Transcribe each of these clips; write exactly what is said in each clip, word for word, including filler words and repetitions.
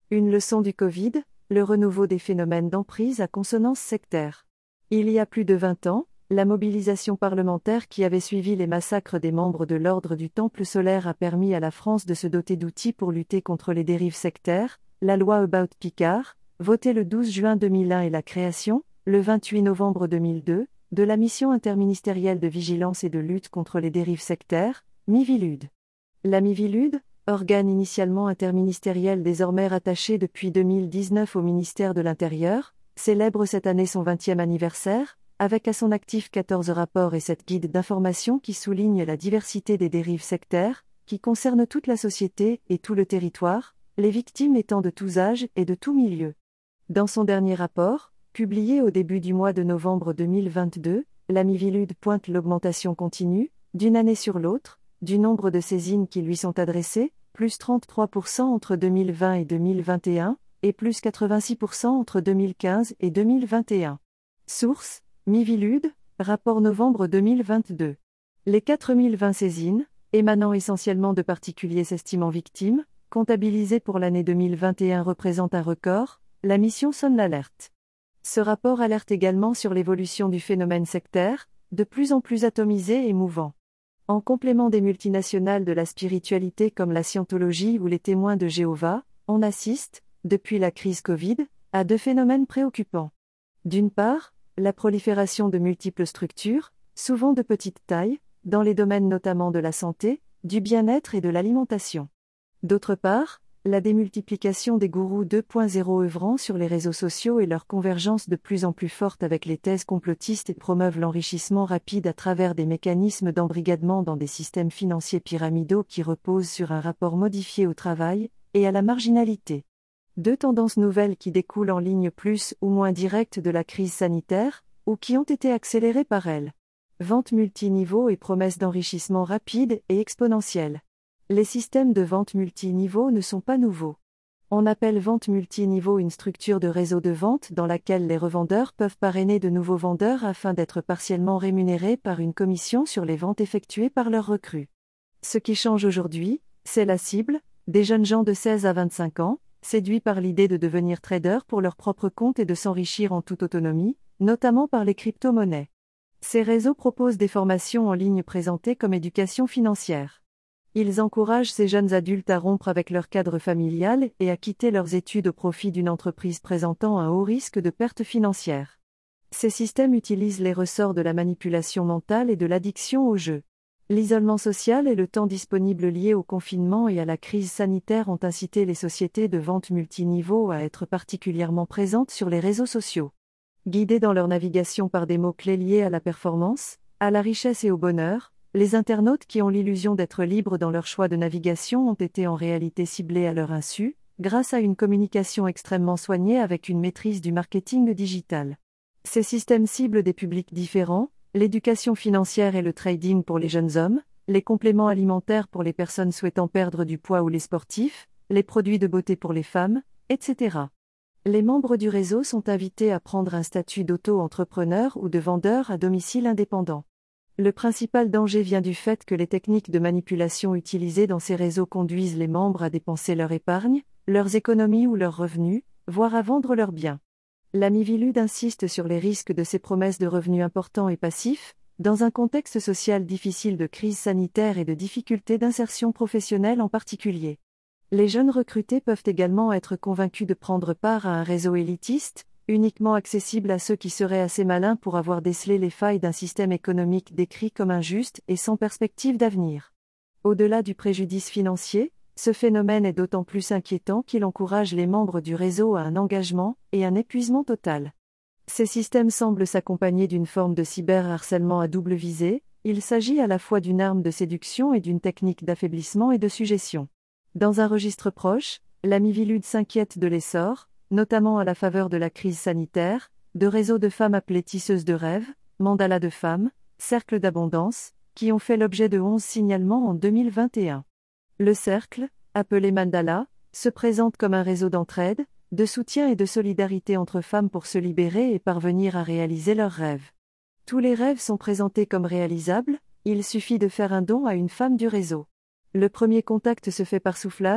Une leçon du Covid, le renouveau des phénomènes d'emprise à consonance sectaire. Il y a plus de vingt ans, la mobilisation parlementaire qui avait suivi les massacres des membres de l'Ordre du Temple solaire a permis à la France de se doter d'outils pour lutter contre les dérives sectaires, la loi About Picard, votée le douze juin deux mille un et la création, le vingt-huit novembre deux mille deux, de la mission interministérielle de vigilance et de lutte contre les dérives sectaires, Miviludes. La Miviludes, organe initialement interministériel désormais rattaché depuis deux mille dix-neuf au ministère de l'Intérieur, célèbre cette année son vingtième anniversaire, avec à son actif quatorze rapports et sept guides d'information qui soulignent la diversité des dérives sectaires, qui concernent toute la société et tout le territoire, les victimes étant de tous âges et de tous milieux. Dans son dernier rapport, publié au début du mois de novembre deux mille vingt-deux, la Miviludes pointe l'augmentation continue, d'une année sur l'autre, du nombre de saisines qui lui sont adressées, plus trente-trois pour cent entre deux mille vingt et deux mille vingt et un, et plus quatre-vingt-six pour cent entre deux mille quinze et deux mille vingt et un. Source: Miviludes, rapport novembre deux mille vingt-deux. Les quatre mille vingt saisines, émanant essentiellement de particuliers s'estimant victimes, comptabilisées pour l'année deux mille vingt et un représentent un record, la mission sonne l'alerte. Ce rapport alerte également sur l'évolution du phénomène sectaire, de plus en plus atomisé et mouvant. En complément des multinationales de la spiritualité comme la scientologie ou les témoins de Jéhovah, on assiste, depuis la crise Covid, à deux phénomènes préoccupants. D'une part, la prolifération de multiples structures, souvent de petite taille, dans les domaines notamment de la santé, du bien-être et de l'alimentation. D'autre part, la démultiplication des gourous deux point zéro œuvrant sur les réseaux sociaux et leur convergence de plus en plus forte avec les thèses complotistes et promeuvent l'enrichissement rapide à travers des mécanismes d'embrigadement dans des systèmes financiers pyramidaux qui reposent sur un rapport modifié au travail et à la marginalité. Deux tendances nouvelles qui découlent en ligne plus ou moins directe de la crise sanitaire, ou qui ont été accélérées par elle. Vente multiniveau et promesses d'enrichissement rapide et exponentielle. Les systèmes de vente multiniveau ne sont pas nouveaux. On appelle vente multiniveau une structure de réseau de vente dans laquelle les revendeurs peuvent parrainer de nouveaux vendeurs afin d'être partiellement rémunérés par une commission sur les ventes effectuées par leurs recrues. Ce qui change aujourd'hui, c'est la cible, des jeunes gens de seize à vingt-cinq ans, séduits par l'idée de devenir traders pour leur propre compte et de s'enrichir en toute autonomie, notamment par les crypto-monnaies. Ces réseaux proposent des formations en ligne présentées comme éducation financière. Ils encouragent ces jeunes adultes à rompre avec leur cadre familial et à quitter leurs études au profit d'une entreprise présentant un haut risque de perte financière. Ces systèmes utilisent les ressorts de la manipulation mentale et de l'addiction au jeu. L'isolement social et le temps disponible lié au confinement et à la crise sanitaire ont incité les sociétés de vente multiniveau à être particulièrement présentes sur les réseaux sociaux. Guidés dans leur navigation par des mots-clés liés à la performance, à la richesse et au bonheur, les internautes qui ont l'illusion d'être libres dans leur choix de navigation ont été en réalité ciblés à leur insu, grâce à une communication extrêmement soignée avec une maîtrise du marketing digital. Ces systèmes ciblent des publics différents, l'éducation financière et le trading pour les jeunes hommes, les compléments alimentaires pour les personnes souhaitant perdre du poids ou les sportifs, les produits de beauté pour les femmes, et cetera. Les membres du réseau sont invités à prendre un statut d'auto-entrepreneur ou de vendeur à domicile indépendant. Le principal danger vient du fait que les techniques de manipulation utilisées dans ces réseaux conduisent les membres à dépenser leur épargne, leurs économies ou leurs revenus, voire à vendre leurs biens. La Miviludes insiste sur les risques de ces promesses de revenus importants et passifs, dans un contexte social difficile de crise sanitaire et de difficultés d'insertion professionnelle en particulier. Les jeunes recrutés peuvent également être convaincus de prendre part à un réseau élitiste, uniquement accessible à ceux qui seraient assez malins pour avoir décelé les failles d'un système économique décrit comme injuste et sans perspective d'avenir. Au-delà du préjudice financier, ce phénomène est d'autant plus inquiétant qu'il encourage les membres du réseau à un engagement et un épuisement total. Ces systèmes semblent s'accompagner d'une forme de cyberharcèlement à double visée, il s'agit à la fois d'une arme de séduction et d'une technique d'affaiblissement et de suggestion. Dans un registre proche, la Miviludes s'inquiète de l'essor, notamment à la faveur de la crise sanitaire, de réseaux de femmes appelées tisseuses de rêves, mandalas de femmes, cercles d'abondance, qui ont fait l'objet de onze signalements en deux mille vingt et un. Le cercle, appelé mandala, se présente comme un réseau d'entraide, de soutien et de solidarité entre femmes pour se libérer et parvenir à réaliser leurs rêves. Tous les rêves sont présentés comme réalisables, il suffit de faire un don à une femme du réseau. Le premier contact se fait par soufflage,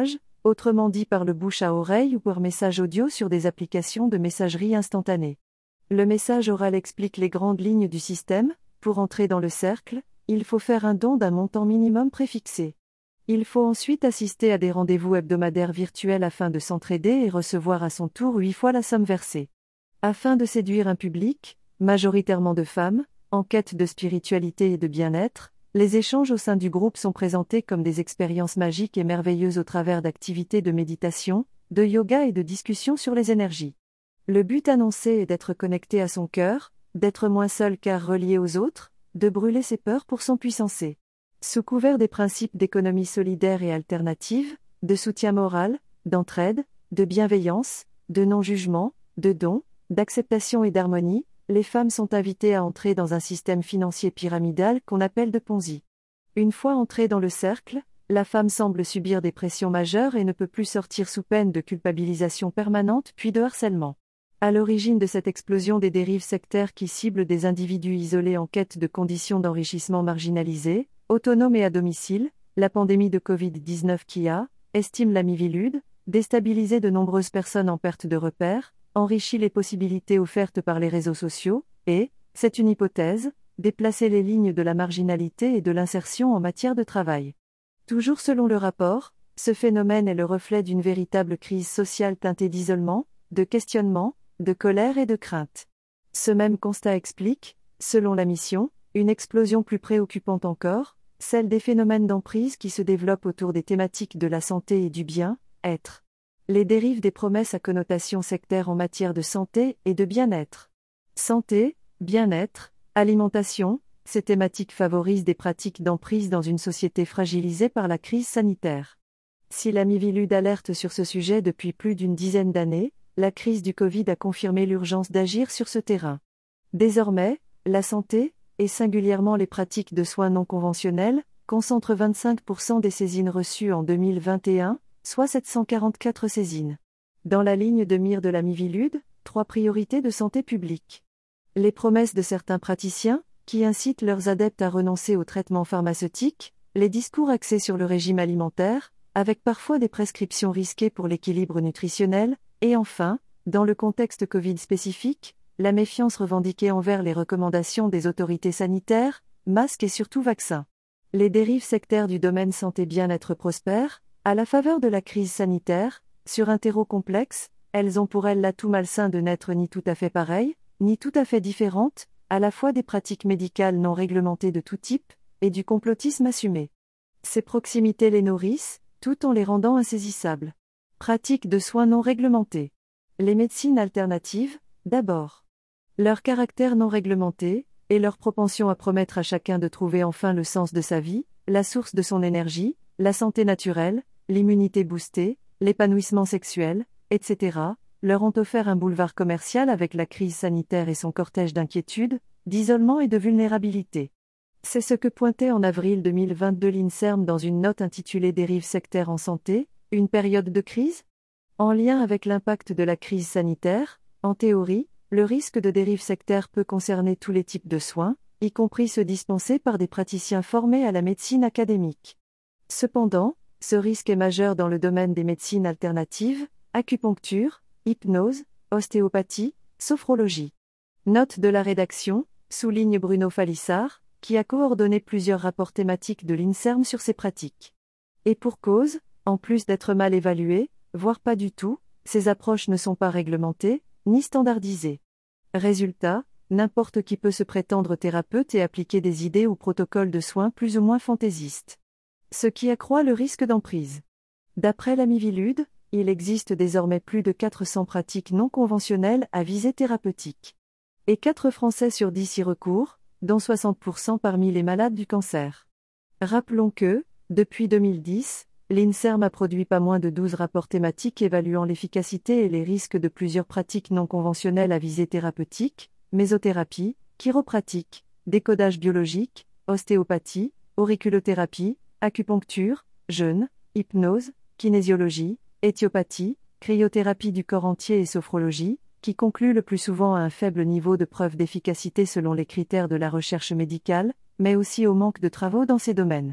autrement dit par le bouche à oreille ou par message audio sur des applications de messagerie instantanée. Le message oral explique les grandes lignes du système. Pour entrer dans le cercle, il faut faire un don d'un montant minimum préfixé. Il faut ensuite assister à des rendez-vous hebdomadaires virtuels afin de s'entraider et recevoir à son tour huit fois la somme versée. Afin de séduire un public, majoritairement de femmes, en quête de spiritualité et de bien-être, les échanges au sein du groupe sont présentés comme des expériences magiques et merveilleuses au travers d'activités de méditation, de yoga et de discussions sur les énergies. Le but annoncé est d'être connecté à son cœur, d'être moins seul car relié aux autres, de brûler ses peurs pour s'empuissancer. Sous couvert des principes d'économie solidaire et alternative, de soutien moral, d'entraide, de bienveillance, de non-jugement, de don, d'acceptation et d'harmonie, les femmes sont invitées à entrer dans un système financier pyramidal qu'on appelle de Ponzi. Une fois entrée dans le cercle, la femme semble subir des pressions majeures et ne peut plus sortir sous peine de culpabilisation permanente puis de harcèlement. À l'origine de cette explosion des dérives sectaires qui ciblent des individus isolés en quête de conditions d'enrichissement marginalisées, autonomes et à domicile, la pandémie de covid dix-neuf qui a, estime la Miviludes, déstabilisé de nombreuses personnes en perte de repères, enrichi les possibilités offertes par les réseaux sociaux, et, c'est une hypothèse, déplacé les lignes de la marginalité et de l'insertion en matière de travail. Toujours selon le rapport, ce phénomène est le reflet d'une véritable crise sociale teintée d'isolement, de questionnement, de colère et de crainte. Ce même constat explique, selon la mission, une explosion plus préoccupante encore, celle des phénomènes d'emprise qui se développent autour des thématiques de la santé et du bien-être. Les dérives des promesses à connotation sectaire en matière de santé et de bien-être. Santé, bien-être, alimentation, ces thématiques favorisent des pratiques d'emprise dans une société fragilisée par la crise sanitaire. Si la Miviludes alerte sur ce sujet depuis plus d'une dizaine d'années, la crise du Covid a confirmé l'urgence d'agir sur ce terrain. Désormais, la santé, et singulièrement les pratiques de soins non conventionnels, concentrent vingt-cinq pour cent des saisines reçues en deux mille vingt et un, soit sept cent quarante-quatre saisines. Dans la ligne de mire de la Miviludes, trois priorités de santé publique. Les promesses de certains praticiens, qui incitent leurs adeptes à renoncer aux traitements pharmaceutiques, les discours axés sur le régime alimentaire, avec parfois des prescriptions risquées pour l'équilibre nutritionnel, et enfin, dans le contexte Covid spécifique, la méfiance revendiquée envers les recommandations des autorités sanitaires, masques et surtout vaccins. Les dérives sectaires du domaine santé-bien-être prospèrent, à la faveur de la crise sanitaire, sur un terreau complexe, elles ont pour elles l'atout malsain de n'être ni tout à fait pareilles, ni tout à fait différentes, à la fois des pratiques médicales non réglementées de tout type, et du complotisme assumé. Ces proximités les nourrissent, tout en les rendant insaisissables. Pratiques de soins non réglementés. Les médecines alternatives, d'abord. Leur caractère non réglementé, et leur propension à promettre à chacun de trouver enfin le sens de sa vie, la source de son énergie, la santé naturelle, l'immunité boostée, l'épanouissement sexuel, et cetera, leur ont offert un boulevard commercial avec la crise sanitaire et son cortège d'inquiétudes, d'isolement et de vulnérabilité. C'est ce que pointait en avril deux mille vingt-deux l'INSERM dans une note intitulée Dérives sectaires en santé, une période de crise ? En lien avec l'impact de la crise sanitaire, en théorie, le risque de dérive sectaire peut concerner tous les types de soins, y compris ceux dispensés par des praticiens formés à la médecine académique. Cependant, ce risque est majeur dans le domaine des médecines alternatives, acupuncture, hypnose, ostéopathie, sophrologie. Note de la rédaction, souligne Bruno Falissard, qui a coordonné plusieurs rapports thématiques de l'INSERM sur ces pratiques. Et pour cause, en plus d'être mal évaluées, voire pas du tout, ces approches ne sont pas réglementées, ni standardisées. Résultat, n'importe qui peut se prétendre thérapeute et appliquer des idées ou protocoles de soins plus ou moins fantaisistes. Ce qui accroît le risque d'emprise. D'après la Miviludes, il existe désormais plus de quatre cents pratiques non conventionnelles à visée thérapeutique. Et quatre Français sur dix y recourent, dont soixante pour cent parmi les malades du cancer. Rappelons que, depuis deux mille dix, l'INSERM a produit pas moins de douze rapports thématiques évaluant l'efficacité et les risques de plusieurs pratiques non conventionnelles à visée thérapeutique, mésothérapie, chiropratique, décodage biologique, ostéopathie, auriculothérapie, acupuncture, jeûne, hypnose, kinésiologie, éthiopathie, cryothérapie du corps entier et sophrologie, qui concluent le plus souvent à un faible niveau de preuve d'efficacité selon les critères de la recherche médicale, mais aussi au manque de travaux dans ces domaines.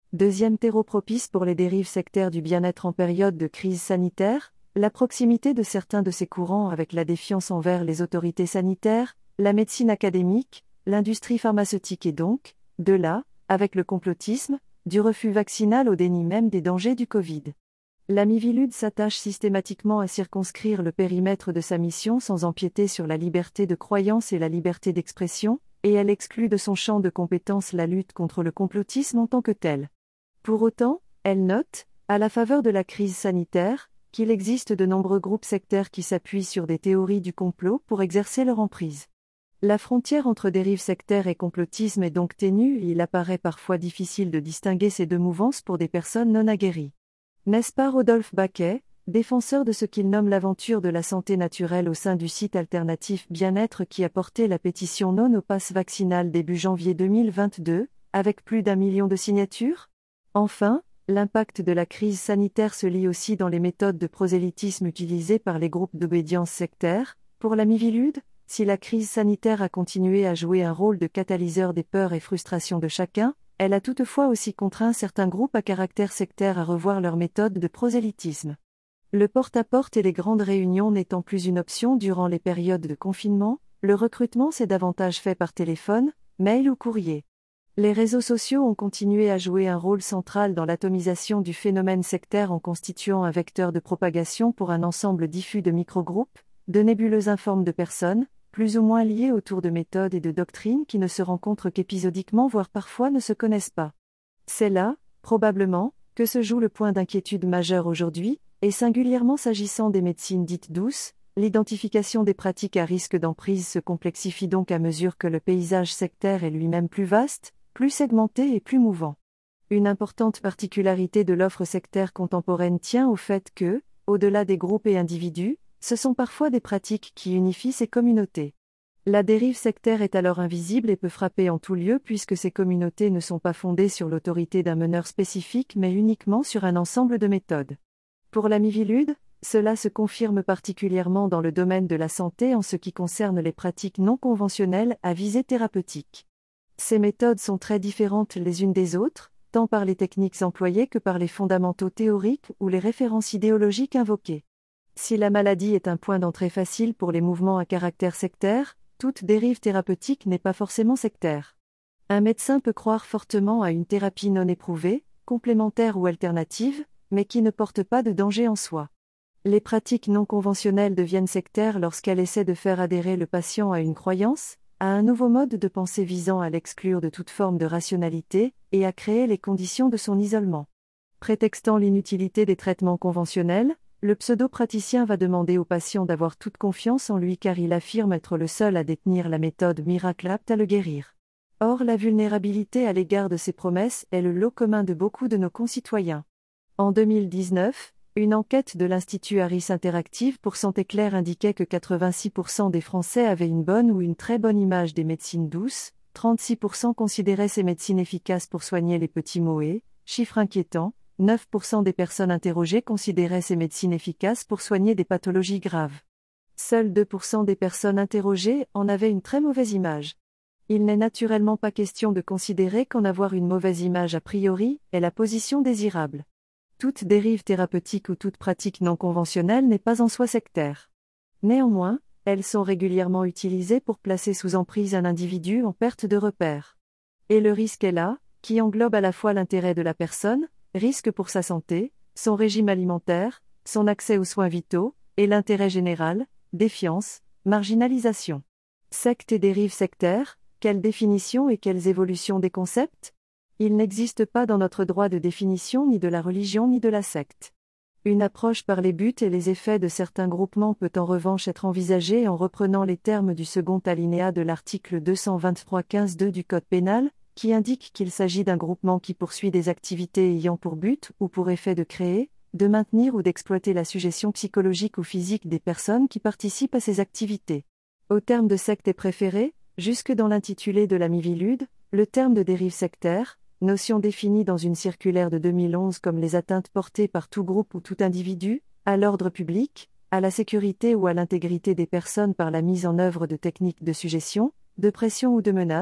Deuxième terreau propice pour les dérives sectaires du bien-être en période de crise sanitaire, la proximité de certains de ces courants avec la défiance envers les autorités sanitaires, la médecine académique, l'industrie pharmaceutique et donc, de là, avec le complotisme, du refus vaccinal au déni même des dangers du Covid. La Miviludes s'attache systématiquement à circonscrire le périmètre de sa mission sans empiéter sur la liberté de croyance et la liberté d'expression, et elle exclut de son champ de compétences la lutte contre le complotisme en tant que tel. Pour autant, elle note, à la faveur de la crise sanitaire, qu'il existe de nombreux groupes sectaires qui s'appuient sur des théories du complot pour exercer leur emprise. La frontière entre dérive sectaire et complotisme est donc ténue et il apparaît parfois difficile de distinguer ces deux mouvances pour des personnes non aguerries. N'est-ce pas Rodolphe Baquet, défenseur de ce qu'il nomme l'aventure de la santé naturelle au sein du site alternatif Bien-être qui a porté la pétition non au pass vaccinal début janvier deux mille vingt-deux, avec plus d'un million de signatures ? Enfin, l'impact de la crise sanitaire se lie aussi dans les méthodes de prosélytisme utilisées par les groupes d'obédience sectaire. Pour la Miviludes, si la crise sanitaire a continué à jouer un rôle de catalyseur des peurs et frustrations de chacun, elle a toutefois aussi contraint certains groupes à caractère sectaire à revoir leurs méthodes de prosélytisme. Le porte-à-porte et les grandes réunions n'étant plus une option durant les périodes de confinement, le recrutement s'est davantage fait par téléphone, mail ou courrier. Les réseaux sociaux ont continué à jouer un rôle central dans l'atomisation du phénomène sectaire en constituant un vecteur de propagation pour un ensemble diffus de microgroupes, de nébuleuses informes de personnes, plus ou moins liées autour de méthodes et de doctrines qui ne se rencontrent qu'épisodiquement voire parfois ne se connaissent pas. C'est là, probablement, que se joue le point d'inquiétude majeur aujourd'hui, et singulièrement s'agissant des médecines dites douces, l'identification des pratiques à risque d'emprise se complexifie donc à mesure que le paysage sectaire est lui-même plus vaste, plus segmenté et plus mouvant. Une importante particularité de l'offre sectaire contemporaine tient au fait que, au-delà des groupes et individus, ce sont parfois des pratiques qui unifient ces communautés. La dérive sectaire est alors invisible et peut frapper en tout lieu puisque ces communautés ne sont pas fondées sur l'autorité d'un meneur spécifique mais uniquement sur un ensemble de méthodes. Pour la Miviludes, cela se confirme particulièrement dans le domaine de la santé en ce qui concerne les pratiques non conventionnelles à visée thérapeutique. Ces méthodes sont très différentes les unes des autres, tant par les techniques employées que par les fondamentaux théoriques ou les références idéologiques invoquées. Si la maladie est un point d'entrée facile pour les mouvements à caractère sectaire, toute dérive thérapeutique n'est pas forcément sectaire. Un médecin peut croire fortement à une thérapie non éprouvée, complémentaire ou alternative, mais qui ne porte pas de danger en soi. Les pratiques non conventionnelles deviennent sectaires lorsqu'elles essaient de faire adhérer le patient à une croyance, à un nouveau mode de pensée visant à l'exclure de toute forme de rationalité, et à créer les conditions de son isolement. Prétextant l'inutilité des traitements conventionnels, le pseudo-praticien va demander au patient d'avoir toute confiance en lui car il affirme être le seul à détenir la méthode miracle apte à le guérir. Or la vulnérabilité à l'égard de ces promesses est le lot commun de beaucoup de nos concitoyens. En deux mille dix-neuf, une enquête de l'Institut Harris Interactive pour Santé Claire indiquait que quatre-vingt-six pour cent des Français avaient une bonne ou une très bonne image des médecines douces, trente-six pour cent considéraient ces médecines efficaces pour soigner les petits maux et, chiffre inquiétant, neuf pour cent des personnes interrogées considéraient ces médecines efficaces pour soigner des pathologies graves. Seuls deux pour cent des personnes interrogées en avaient une très mauvaise image. Il n'est naturellement pas question de considérer qu'en avoir une mauvaise image a priori est la position désirable. Toute dérive thérapeutique ou toute pratique non conventionnelle n'est pas en soi sectaire. Néanmoins, elles sont régulièrement utilisées pour placer sous emprise un individu en perte de repère. Et le risque est là, qui englobe à la fois l'intérêt de la personne, risque pour sa santé, son régime alimentaire, son accès aux soins vitaux, et l'intérêt général, défiance, marginalisation. Secte et dérive sectaire, quelle définition et quelles évolutions des concepts ? Il n'existe pas dans notre droit de définition ni de la religion ni de la secte. Une approche par les buts et les effets de certains groupements peut en revanche être envisagée en reprenant les termes du second alinéa de l'article deux cent vingt-trois quinze deux du Code pénal, qui indique qu'il s'agit d'un groupement qui poursuit des activités ayant pour but ou pour effet de créer, de maintenir ou d'exploiter la sujétion psychologique ou physique des personnes qui participent à ces activités. Au terme de secte est préféré, jusque dans l'intitulé de la Miviludes, le terme de dérive sectaire, notion définie dans une circulaire de deux mille onze comme les atteintes portées par tout groupe ou tout individu, à l'ordre public, à la sécurité ou à l'intégrité des personnes par la mise en œuvre de techniques de suggestion, de pression ou de menace,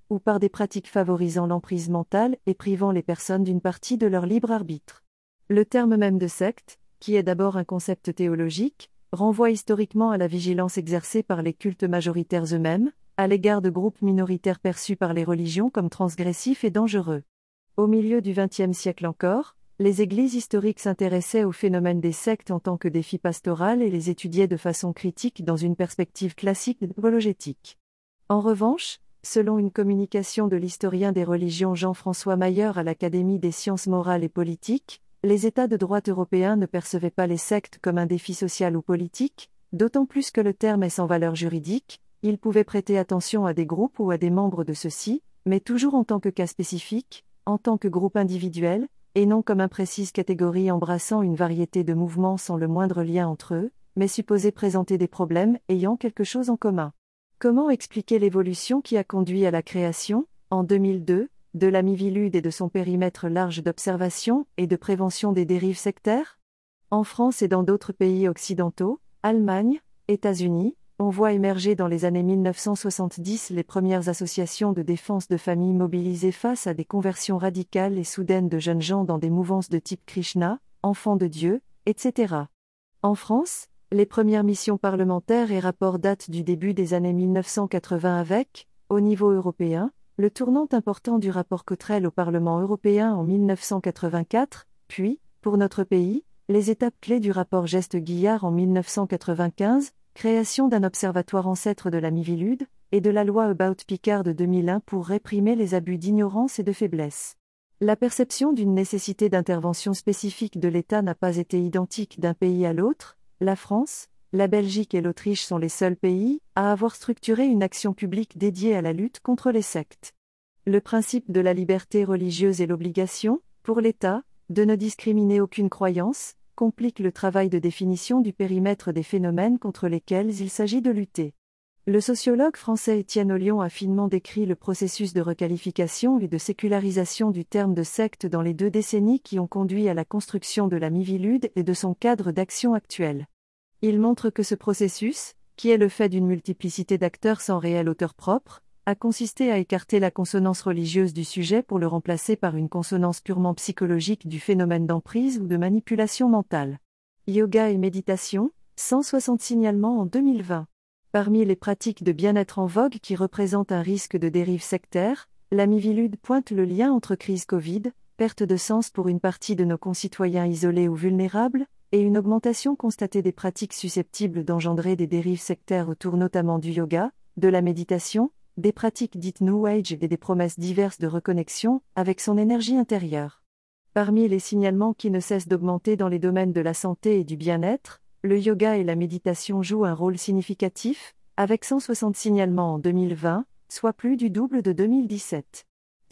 ou par des pratiques favorisant l'emprise mentale et privant les personnes d'une partie de leur libre arbitre. Le terme même de secte, qui est d'abord un concept théologique, renvoie historiquement à la vigilance exercée par les cultes majoritaires eux-mêmes, à l'égard de groupes minoritaires perçus par les religions comme transgressifs et dangereux. Au milieu du vingtième siècle encore, les églises historiques s'intéressaient au phénomène des sectes en tant que défi pastoral et les étudiaient de façon critique dans une perspective classique apologétique. En revanche, selon une communication de l'historien des religions Jean-François Mayer à l'Académie des sciences morales et politiques, les États de droit européens ne percevaient pas les sectes comme un défi social ou politique, d'autant plus que le terme est sans valeur juridique, ils pouvaient prêter attention à des groupes ou à des membres de ceux-ci, mais toujours en tant que cas spécifique, en tant que groupe individuel, et non comme imprécise catégorie embrassant une variété de mouvements sans le moindre lien entre eux, mais supposés présenter des problèmes ayant quelque chose en commun. Comment expliquer l'évolution qui a conduit à la création, en deux mille deux, de la Miviludes et de son périmètre large d'observation et de prévention des dérives sectaires? En France et dans d'autres pays occidentaux, Allemagne, États-Unis, on voit émerger dans les années mille neuf cent soixante-dix les premières associations de défense de familles mobilisées face à des conversions radicales et soudaines de jeunes gens dans des mouvances de type Krishna, enfants de Dieu, et cetera. En France, les premières missions parlementaires et rapports datent du début des années mille neuf cent quatre-vingts avec, au niveau européen, le tournant important du rapport Cottrell au Parlement européen en mille neuf cent quatre-vingt-quatre, puis, pour notre pays, les étapes clés du rapport Geste-Guillard en mille neuf cent quatre-vingt-quinze, création d'un observatoire ancêtre de la Miviludes, et de la loi About Picard de deux mille un pour réprimer les abus d'ignorance et de faiblesse. La perception d'une nécessité d'intervention spécifique de l'État n'a pas été identique d'un pays à l'autre. La France, la Belgique et l'Autriche sont les seuls pays à avoir structuré une action publique dédiée à la lutte contre les sectes. Le principe de la liberté religieuse et l'obligation, pour l'État, de ne discriminer aucune croyance, complique le travail de définition du périmètre des phénomènes contre lesquels il s'agit de lutter. Le sociologue français Étienne Ollion a finement décrit le processus de requalification et de sécularisation du terme de secte dans les deux décennies qui ont conduit à la construction de la Miviludes et de son cadre d'action actuel. Il montre que ce processus, qui est le fait d'une multiplicité d'acteurs sans réel auteur propre, a consisté à écarter la consonance religieuse du sujet pour le remplacer par une consonance purement psychologique du phénomène d'emprise ou de manipulation mentale. Yoga et méditation, cent soixante signalements en deux mille vingt. Parmi les pratiques de bien-être en vogue qui représentent un risque de dérive sectaire, la Miviludes pointe le lien entre crise Covid, perte de sens pour une partie de nos concitoyens isolés ou vulnérables, et une augmentation constatée des pratiques susceptibles d'engendrer des dérives sectaires autour notamment du yoga, de la méditation, des pratiques dites New Age et des promesses diverses de reconnexion avec son énergie intérieure. Parmi les signalements qui ne cessent d'augmenter dans les domaines de la santé et du bien-être, le yoga et la méditation jouent un rôle significatif, avec cent soixante signalements en deux mille vingt, soit plus du double de deux mille dix-sept. Source :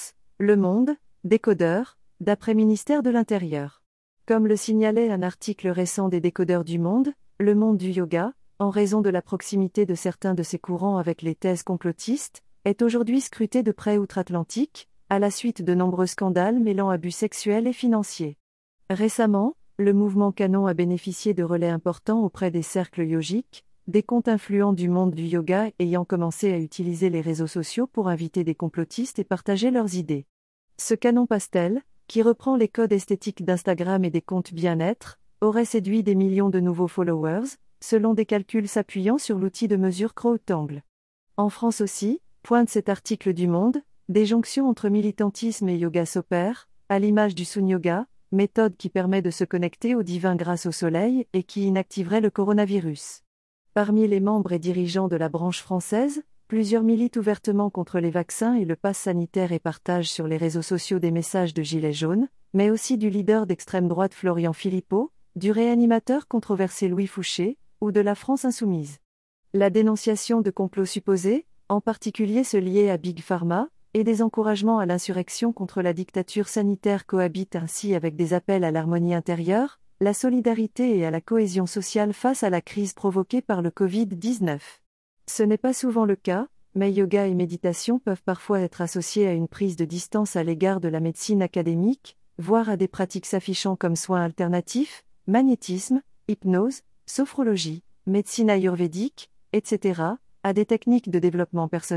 Le Monde, Décodeur, d'après ministère de l'Intérieur. Comme le signalait un article récent des Décodeurs du Monde, le monde du yoga, en raison de la proximité de certains de ces courants avec les thèses complotistes, est aujourd'hui scruté de près outre-Atlantique, à la suite de nombreux scandales mêlant abus sexuels et financiers. Récemment, le mouvement Canon a bénéficié de relais importants auprès des cercles yogiques, des comptes influents du monde du yoga ayant commencé à utiliser les réseaux sociaux pour inviter des complotistes et partager leurs idées. Ce canon pastel, qui reprend les codes esthétiques d'Instagram et des comptes bien-être, aurait séduit des millions de nouveaux followers, selon des calculs s'appuyant sur l'outil de mesure CrowdTangle. En France aussi, pointe cet article du Monde, des jonctions entre militantisme et yoga s'opèrent, à l'image du Sun Yoga, méthode qui permet de se connecter au divin grâce au soleil et qui inactiverait le coronavirus. Parmi les membres et dirigeants de la branche française, plusieurs militent ouvertement contre les vaccins et le pass sanitaire et partagent sur les réseaux sociaux des messages de gilets jaunes, mais aussi du leader d'extrême droite Florian Philippot, du réanimateur controversé Louis Fouché, ou de la France insoumise. La dénonciation de complots supposés, en particulier ceux liés à Big Pharma, et des encouragements à l'insurrection contre la dictature sanitaire cohabitent ainsi avec des appels à l'harmonie intérieure, la solidarité et à la cohésion sociale face à la crise provoquée par le covid dix-neuf. Ce n'est pas souvent le cas, mais yoga et méditation peuvent parfois être associés à une prise de distance à l'égard de la médecine académique, voire à des pratiques s'affichant comme soins alternatifs, magnétisme, hypnose, sophrologie, médecine ayurvédique, et cetera, à des techniques de développement personnel,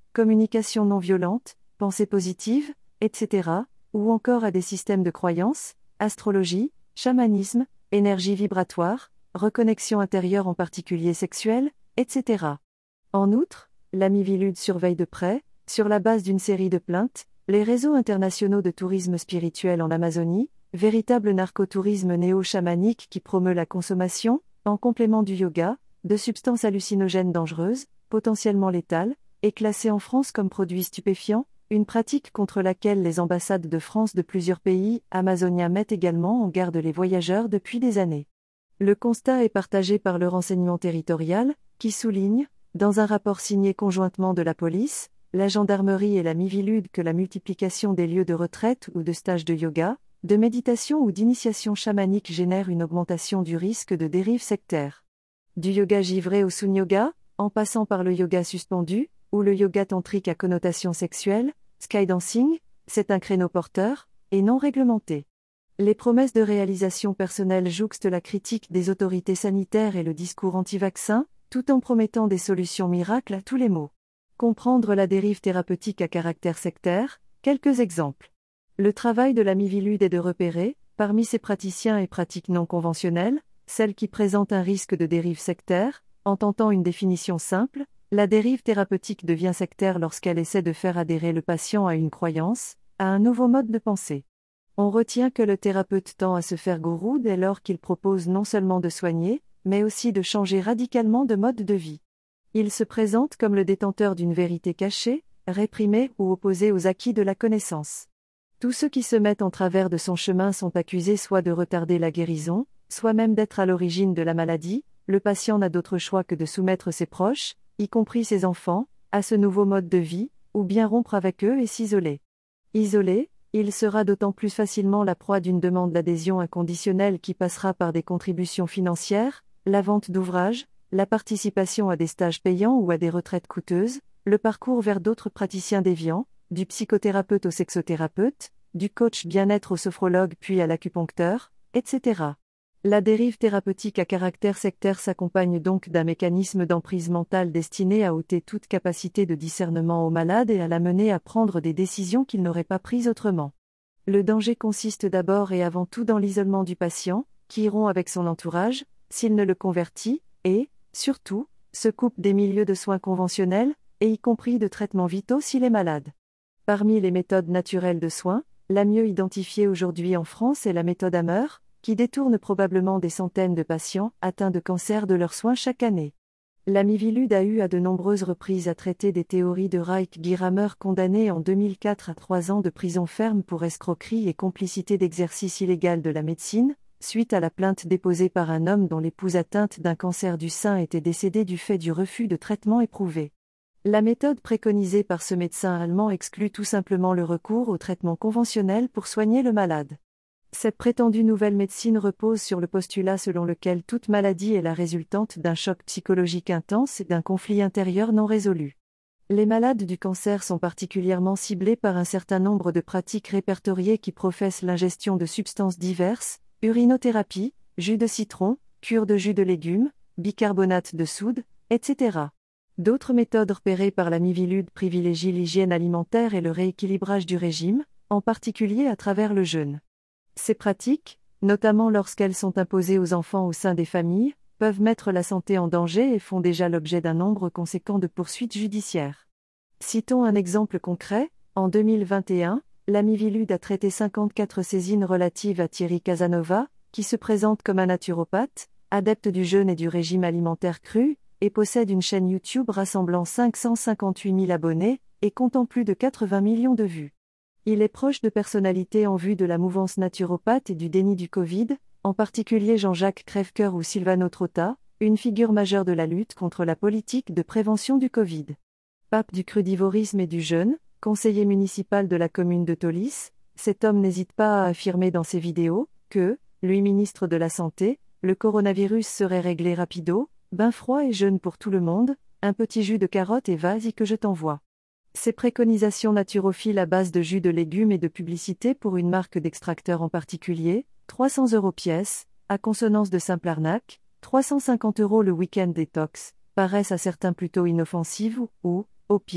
communication non violente, pensée positive, et cetera, ou encore à des systèmes de croyances, astrologie, chamanisme, énergie vibratoire, reconnexion intérieure en particulier sexuelle, et cetera. En outre, la Mivilude surveille de près, sur la base d'une série de plaintes, les réseaux internationaux de tourisme spirituel en Amazonie, véritable narcotourisme néo-chamanique qui promeut la consommation, en complément du yoga, de substances hallucinogènes dangereuses, potentiellement létales, et classées en France comme produits stupéfiants, une pratique contre laquelle les ambassades de France de plusieurs pays amazoniens mettent également en garde les voyageurs depuis des années. Le constat est partagé par le renseignement territorial, qui souligne, dans un rapport signé conjointement de la police, la gendarmerie et la Mivilude, que la multiplication des lieux de retraite ou de stages de yoga, de méditation ou d'initiation chamanique génère une augmentation du risque de dérive sectaire. Du yoga givré au sun-yoga, en passant par le yoga suspendu, ou le yoga tantrique à connotation sexuelle, skydancing, c'est un créneau porteur, et non réglementé. Les promesses de réalisation personnelle jouxtent la critique des autorités sanitaires et le discours anti-vaccin, tout en promettant des solutions miracles à tous les maux. Comprendre la dérive thérapeutique à caractère sectaire, quelques exemples. Le travail de la Mivilude est de repérer, parmi ces praticiens et pratiques non conventionnelles, celles qui présentent un risque de dérive sectaire. En tentant une définition simple, la dérive thérapeutique devient sectaire lorsqu'elle essaie de faire adhérer le patient à une croyance, à un nouveau mode de pensée. On retient que le thérapeute tend à se faire gourou dès lors qu'il propose non seulement de soigner, mais aussi de changer radicalement de mode de vie. Il se présente comme le détenteur d'une vérité cachée, réprimée ou opposée aux acquis de la connaissance. Tous ceux qui se mettent en travers de son chemin sont accusés soit de retarder la guérison, soit même d'être à l'origine de la maladie. Le patient n'a d'autre choix que de soumettre ses proches, y compris ses enfants, à ce nouveau mode de vie, ou bien rompre avec eux et s'isoler. Isolé, il sera d'autant plus facilement la proie d'une demande d'adhésion inconditionnelle qui passera par des contributions financières, la vente d'ouvrages, la participation à des stages payants ou à des retraites coûteuses, le parcours vers d'autres praticiens déviants, du psychothérapeute au sexothérapeute, du coach bien-être au sophrologue puis à l'acupuncteur, et cetera. La dérive thérapeutique à caractère sectaire s'accompagne donc d'un mécanisme d'emprise mentale destiné à ôter toute capacité de discernement au malade et à l'amener à prendre des décisions qu'il n'aurait pas prises autrement. Le danger consiste d'abord et avant tout dans l'isolement du patient, qui rompt avec son entourage, s'il ne le convertit, et, surtout, se coupe des milieux de soins conventionnels, et y compris de traitements vitaux s'il est malade. Parmi les méthodes naturelles de soins, la mieux identifiée aujourd'hui en France est la méthode Hammer, qui détourne probablement des centaines de patients atteints de cancer de leurs soins chaque année. La Mivilude a eu à de nombreuses reprises à traiter des théories de Reich Guy Hammer, condamné en deux mille quatre à trois ans de prison ferme pour escroquerie et complicité d'exercice illégal de la médecine, suite à la plainte déposée par un homme dont l'épouse atteinte d'un cancer du sein était décédée du fait du refus de traitement éprouvé. La méthode préconisée par ce médecin allemand exclut tout simplement le recours au traitement conventionnel pour soigner le malade. Cette prétendue nouvelle médecine repose sur le postulat selon lequel toute maladie est la résultante d'un choc psychologique intense et d'un conflit intérieur non résolu. Les malades du cancer sont particulièrement ciblés par un certain nombre de pratiques répertoriées qui professent l'ingestion de substances diverses, urinothérapie, jus de citron, cure de jus de légumes, bicarbonate de soude, et cetera. D'autres méthodes repérées par la Mivilude privilégient l'hygiène alimentaire et le rééquilibrage du régime, en particulier à travers le jeûne. Ces pratiques, notamment lorsqu'elles sont imposées aux enfants au sein des familles, peuvent mettre la santé en danger et font déjà l'objet d'un nombre conséquent de poursuites judiciaires. Citons un exemple concret. En deux mille vingt et un, la Mivilude a traité cinquante-quatre saisines relatives à Thierry Casanova, qui se présente comme un naturopathe, adepte du jeûne et du régime alimentaire cru, et possède une chaîne YouTube rassemblant cinq cent cinquante-huit mille abonnés, et comptant plus de quatre-vingts millions de vues. Il est proche de personnalités en vue de la mouvance naturopathe et du déni du Covid, en particulier Jean-Jacques Crèvecoeur ou Silvano Trotta, une figure majeure de la lutte contre la politique de prévention du Covid. Pape du crudivorisme et du jeûne, conseiller municipal de la commune de Taulis, cet homme n'hésite pas à affirmer dans ses vidéos que, lui ministre de la Santé, le coronavirus serait réglé rapido, bain froid et jeûne pour tout le monde, un petit jus de carotte et vas-y que je t'envoie. Ces préconisations naturophiles à base de jus de légumes et de publicité pour une marque d'extracteur en particulier, trois cents euros pièce, à consonance de simple arnaque, trois cent cinquante euros le week-end détox, paraissent à certains plutôt inoffensives ou, au pire,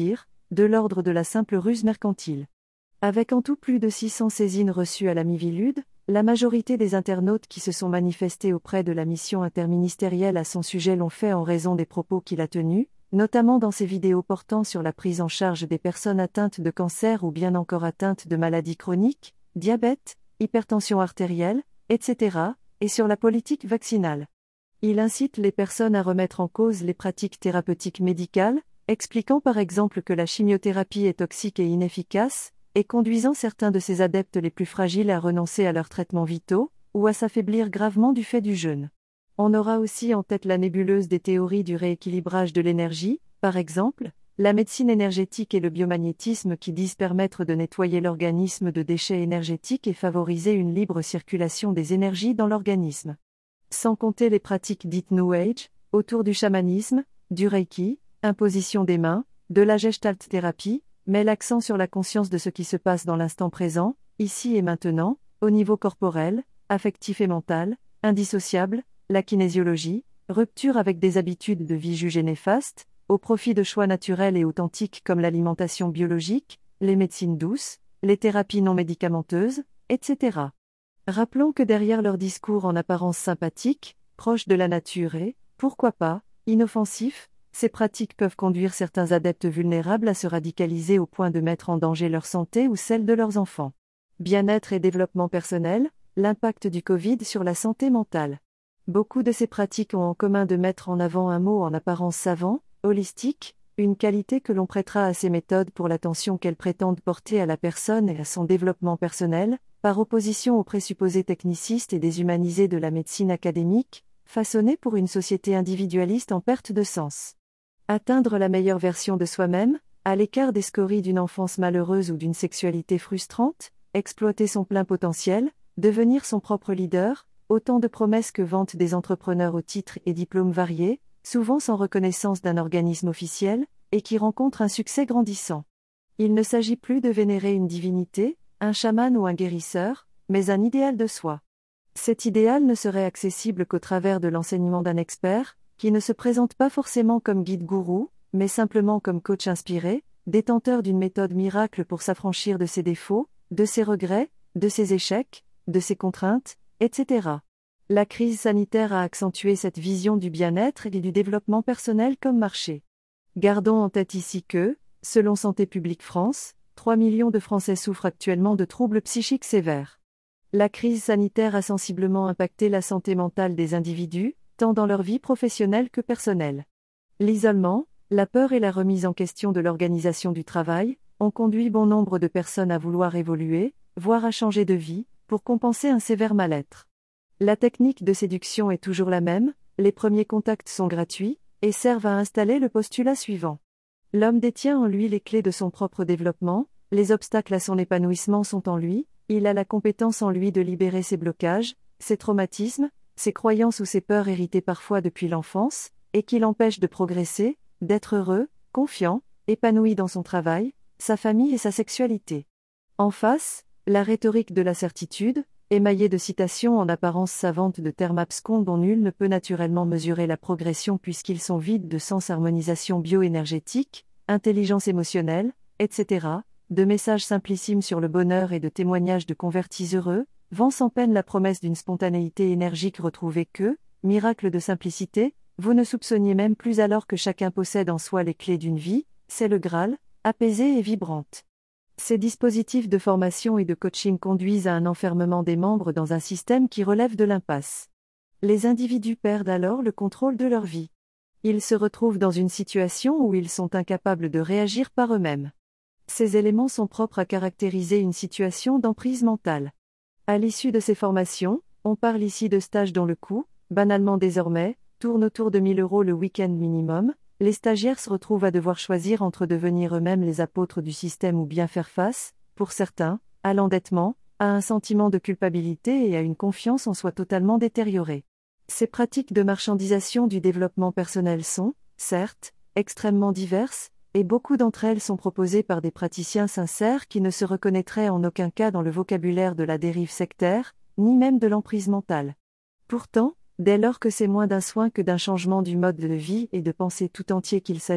de l'ordre de la simple ruse mercantile. Avec en tout plus de six cents saisines reçues à la Miviludes, la majorité des internautes qui se sont manifestés auprès de la mission interministérielle à son sujet l'ont fait en raison des propos qu'il a tenus, notamment dans ses vidéos portant sur la prise en charge des personnes atteintes de cancer ou bien encore atteintes de maladies chroniques, diabète, hypertension artérielle, et cetera, et sur la politique vaccinale. Il incite les personnes à remettre en cause les pratiques thérapeutiques médicales, expliquant par exemple que la chimiothérapie est toxique et inefficace, et conduisant certains de ses adeptes les plus fragiles à renoncer à leurs traitements vitaux, ou à s'affaiblir gravement du fait du jeûne. On aura aussi en tête la nébuleuse des théories du rééquilibrage de l'énergie, par exemple, la médecine énergétique et le biomagnétisme qui disent permettre de nettoyer l'organisme de déchets énergétiques et favoriser une libre circulation des énergies dans l'organisme. Sans compter les pratiques dites New Age, autour du chamanisme, du Reiki, imposition des mains, de la Gestalt thérapie, met l'accent sur la conscience de ce qui se passe dans l'instant présent, ici et maintenant, au niveau corporel, affectif et mental, indissociable, la kinésiologie, rupture avec des habitudes de vie jugées néfastes, au profit de choix naturels et authentiques comme l'alimentation biologique, les médecines douces, les thérapies non médicamenteuses, et cetera. Rappelons que derrière leurs discours en apparence sympathiques, proches de la nature et, pourquoi pas, inoffensifs, ces pratiques peuvent conduire certains adeptes vulnérables à se radicaliser au point de mettre en danger leur santé ou celle de leurs enfants. Bien-être et développement personnel, l'impact du Covid sur la santé mentale. Beaucoup de ces pratiques ont en commun de mettre en avant un mot en apparence savant, holistique, une qualité que l'on prêtera à ces méthodes pour l'attention qu'elles prétendent porter à la personne et à son développement personnel, par opposition aux présupposés technicistes et déshumanisés de la médecine académique, façonnée pour une société individualiste en perte de sens. Atteindre la meilleure version de soi-même, à l'écart des scories d'une enfance malheureuse ou d'une sexualité frustrante, exploiter son plein potentiel, devenir son propre leader, autant de promesses que vantent des entrepreneurs aux titres et diplômes variés, souvent sans reconnaissance d'un organisme officiel, et qui rencontrent un succès grandissant. Il ne s'agit plus de vénérer une divinité, un chaman ou un guérisseur, mais un idéal de soi. Cet idéal ne serait accessible qu'au travers de l'enseignement d'un expert, qui ne se présente pas forcément comme guide-gourou, mais simplement comme coach inspiré, détenteur d'une méthode miracle pour s'affranchir de ses défauts, de ses regrets, de ses échecs, de ses contraintes, et cetera. La crise sanitaire a accentué cette vision du bien-être et du développement personnel comme marché. Gardons en tête ici que, selon Santé publique France, trois millions de Français souffrent actuellement de troubles psychiques sévères. La crise sanitaire a sensiblement impacté la santé mentale des individus, tant dans leur vie professionnelle que personnelle. L'isolement, la peur et la remise en question de l'organisation du travail ont conduit bon nombre de personnes à vouloir évoluer, voire à changer de vie, pour compenser un sévère mal-être. La technique de séduction est toujours la même, les premiers contacts sont gratuits, et servent à installer le postulat suivant. L'homme détient en lui les clés de son propre développement, les obstacles à son épanouissement sont en lui, il a la compétence en lui de libérer ses blocages, ses traumatismes, ses croyances ou ses peurs héritées parfois depuis l'enfance, et qui l'empêchent de progresser, d'être heureux, confiant, épanoui dans son travail, sa famille et sa sexualité. En face, la rhétorique de la certitude, émaillée de citations en apparence savantes de termes abscons dont nul ne peut naturellement mesurer la progression puisqu'ils sont vides de sens, harmonisation bioénergétique, intelligence émotionnelle, et cetera, de messages simplissimes sur le bonheur et de témoignages de convertis heureux, vend sans peine la promesse d'une spontanéité énergique retrouvée que, miracle de simplicité, vous ne soupçonniez même plus alors que chacun possède en soi les clés d'une vie, c'est le Graal, apaisée et vibrante. Ces dispositifs de formation et de coaching conduisent à un enfermement des membres dans un système qui relève de l'impasse. Les individus perdent alors le contrôle de leur vie. Ils se retrouvent dans une situation où ils sont incapables de réagir par eux-mêmes. Ces éléments sont propres à caractériser une situation d'emprise mentale. À l'issue de ces formations, on parle ici de stages dont le coût, banalement désormais, tourne autour de mille euros le week-end minimum. Les stagiaires se retrouvent à devoir choisir entre devenir eux-mêmes les apôtres du système ou bien faire face, pour certains, à l'endettement, à un sentiment de culpabilité et à une confiance en soi totalement détériorée. Ces pratiques de marchandisation du développement personnel sont, certes, extrêmement diverses, et beaucoup d'entre elles sont proposées par des praticiens sincères qui ne se reconnaîtraient en aucun cas dans le vocabulaire de la dérive sectaire, ni même de l'emprise mentale. Pourtant, dès lors que c'est moins d'un soin que d'un changement du mode de vie et de pensée tout entier qu'il s'agit,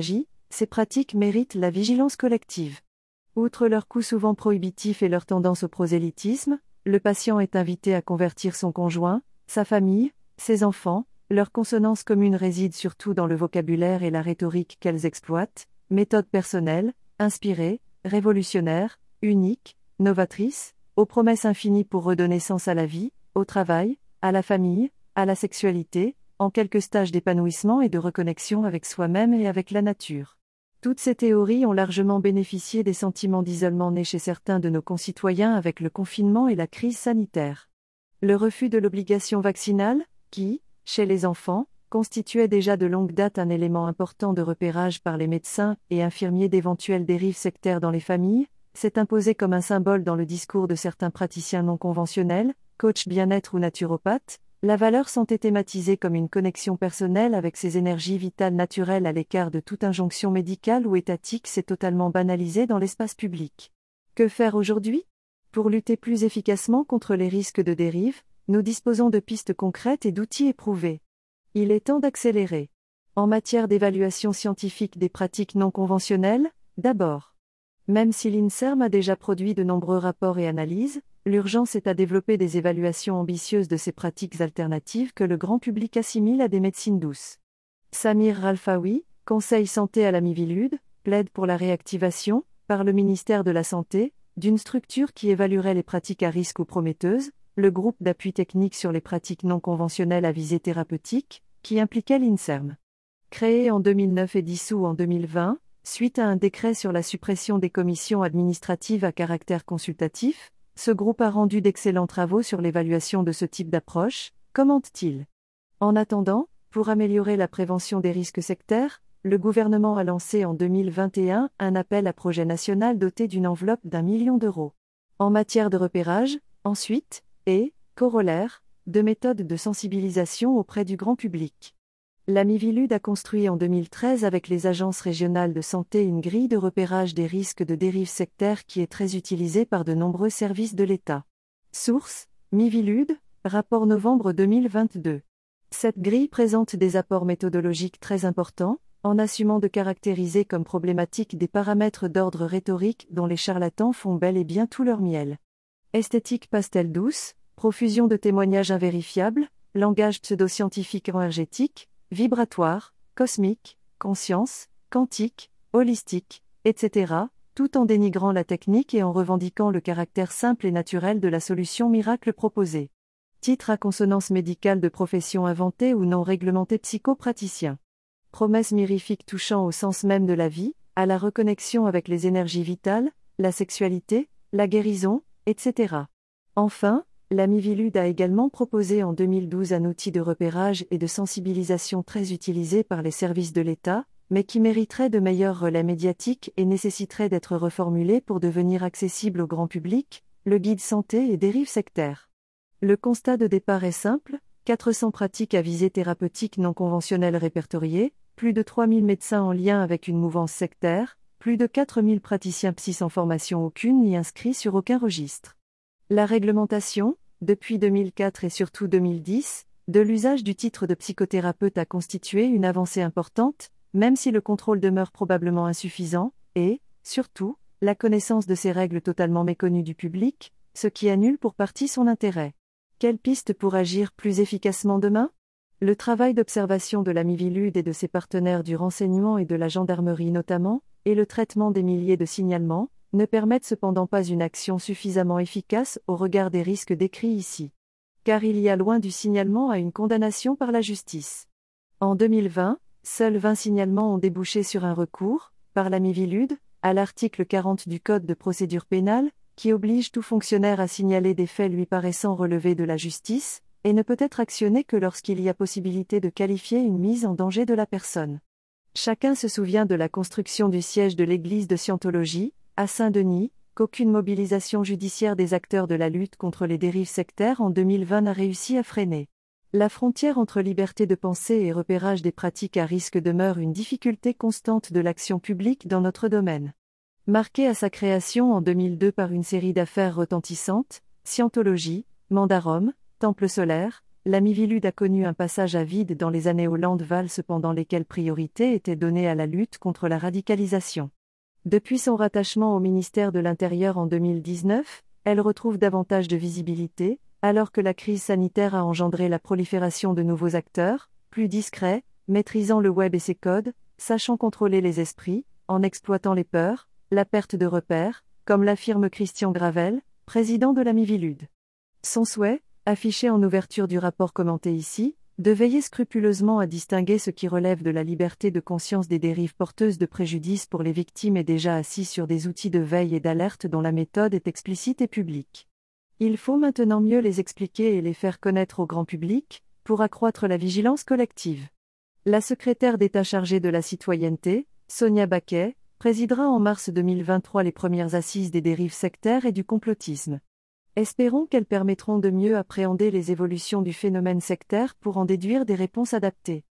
ces pratiques méritent la vigilance collective. Outre leur coût souvent prohibitif et leur tendance au prosélytisme, le patient est invité à convertir son conjoint, sa famille, ses enfants. Leur consonance commune réside surtout dans le vocabulaire et la rhétorique qu'elles exploitent, méthode personnelle, inspirée, révolutionnaire, unique, novatrice, aux promesses infinies pour redonner sens à la vie, au travail, à la famille, à la sexualité, en quelques stages d'épanouissement et de reconnexion avec soi-même et avec la nature. Toutes ces théories ont largement bénéficié des sentiments d'isolement nés chez certains de nos concitoyens avec le confinement et la crise sanitaire. Le refus de l'obligation vaccinale, qui, chez les enfants, constituait déjà de longue date un élément important de repérage par les médecins et infirmiers d'éventuelles dérives sectaires dans les familles, s'est imposé comme un symbole dans le discours de certains praticiens non conventionnels, coachs bien-être ou naturopathes, la valeur santé thématisée comme une connexion personnelle avec ses énergies vitales naturelles à l'écart de toute injonction médicale ou étatique s'est totalement banalisée dans l'espace public. Que faire aujourd'hui ? Pour lutter plus efficacement contre les risques de dérive, nous disposons de pistes concrètes et d'outils éprouvés. Il est temps d'accélérer. En matière d'évaluation scientifique des pratiques non conventionnelles, d'abord. Même si l'INSERM a déjà produit de nombreux rapports et analyses, l'urgence est à développer des évaluations ambitieuses de ces pratiques alternatives que le grand public assimile à des médecines douces. Samir Ralfaoui, Conseil santé à la Miviludes, plaide pour la réactivation, par le ministère de la Santé, d'une structure qui évaluerait les pratiques à risque ou prometteuses, le groupe d'appui technique sur les pratiques non conventionnelles à visée thérapeutique, qui impliquait l'INSERM. Créé en deux mille neuf et dissous en deux mille vingt, suite à un décret sur la suppression des commissions administratives à caractère consultatif, ce groupe a rendu d'excellents travaux sur l'évaluation de ce type d'approche, commente-t-il. En attendant, pour améliorer la prévention des risques sectaires, le gouvernement a lancé en deux mille vingt et un un appel à projet national doté d'une enveloppe d'un million d'euros. En matière de repérage, ensuite, et, corollaire, de méthodes de sensibilisation auprès du grand public. La Miviludes a construit en deux mille treize avec les agences régionales de santé une grille de repérage des risques de dérive sectaire qui est très utilisée par de nombreux services de l'État. Source, Miviludes, rapport novembre deux mille vingt-deux. Cette grille présente des apports méthodologiques très importants, en assumant de caractériser comme problématiques des paramètres d'ordre rhétorique dont les charlatans font bel et bien tout leur miel. Esthétique pastel douce, profusion de témoignages invérifiables, langage pseudo-scientifique énergétique, vibratoire, cosmique, conscience, quantique, holistique, et cetera, tout en dénigrant la technique et en revendiquant le caractère simple et naturel de la solution miracle proposée. Titre à consonance médicale de profession inventée ou non réglementée psychopraticien. Promesse mirifique touchant au sens même de la vie, à la reconnexion avec les énergies vitales, la sexualité, la guérison, et cetera. Enfin, la Miviludes a également proposé en deux mille douze un outil de repérage et de sensibilisation très utilisé par les services de l'État, mais qui mériterait de meilleurs relais médiatiques et nécessiterait d'être reformulé pour devenir accessible au grand public, le guide santé et dérives sectaires. Le constat de départ est simple, quatre cents pratiques à visée thérapeutique non conventionnelles répertoriées, plus de trois mille médecins en lien avec une mouvance sectaire, plus de quatre mille praticiens psy sans formation aucune ni inscrits sur aucun registre. La réglementation, depuis deux mille quatre et surtout deux mille dix, de l'usage du titre de psychothérapeute a constitué une avancée importante, même si le contrôle demeure probablement insuffisant, et, surtout, la connaissance de ces règles totalement méconnues du public, ce qui annule pour partie son intérêt. Quelle piste pour agir plus efficacement demain ? Le travail d'observation de la Miviludes et de ses partenaires du renseignement et de la gendarmerie notamment, et le traitement des milliers de signalements, ne permettent cependant pas une action suffisamment efficace au regard des risques décrits ici. Car il y a loin du signalement à une condamnation par la justice. En deux mille vingt, seuls vingt signalements ont débouché sur un recours, par la Miviludes, à l'article quarante du Code de procédure pénale, qui oblige tout fonctionnaire à signaler des faits lui paraissant relever de la justice, et ne peut être actionné que lorsqu'il y a possibilité de qualifier une mise en danger de la personne. Chacun se souvient de la construction du siège de l'église de Scientologie, à Saint-Denis, qu'aucune mobilisation judiciaire des acteurs de la lutte contre les dérives sectaires en deux mille vingt n'a réussi à freiner. La frontière entre liberté de pensée et repérage des pratiques à risque demeure une difficulté constante de l'action publique dans notre domaine. Marquée à sa création en deux mille deux par une série d'affaires retentissantes, Scientologie, Mandarum, Temple solaire, la Miviludes a connu un passage à vide dans les années Hollande-Valls pendant lesquelles priorité était donnée à la lutte contre la radicalisation. Depuis son rattachement au ministère de l'Intérieur en deux mille dix-neuf, elle retrouve davantage de visibilité, alors que la crise sanitaire a engendré la prolifération de nouveaux acteurs, plus discrets, maîtrisant le web et ses codes, sachant contrôler les esprits, en exploitant les peurs, la perte de repères, comme l'affirme Christian Gravel, président de la Miviludes. Son souhait, affiché en ouverture du rapport commenté ici, de veiller scrupuleusement à distinguer ce qui relève de la liberté de conscience des dérives porteuses de préjudice pour les victimes est déjà assis sur des outils de veille et d'alerte dont la méthode est explicite et publique. Il faut maintenant mieux les expliquer et les faire connaître au grand public, pour accroître la vigilance collective. La secrétaire d'État chargée de la citoyenneté, Sonia Baquet, présidera en mars deux mille vingt-trois les premières assises des dérives sectaires et du complotisme. Espérons qu'elles permettront de mieux appréhender les évolutions du phénomène sectaire pour en déduire des réponses adaptées.